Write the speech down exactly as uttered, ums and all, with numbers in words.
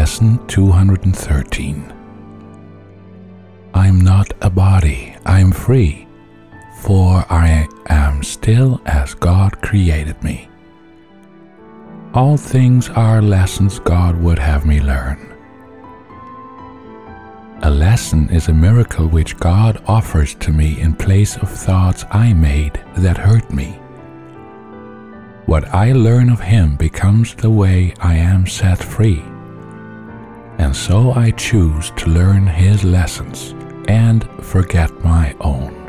Lesson two hundred thirteen. I'm not a body, I'm free, for I am still as God created me. All things are lessons God would have me learn. A lesson is a miracle which God offers to me in place of thoughts I made that hurt me. What I learn of Him becomes the way I am set free, and so I choose to learn His lessons and forget my own.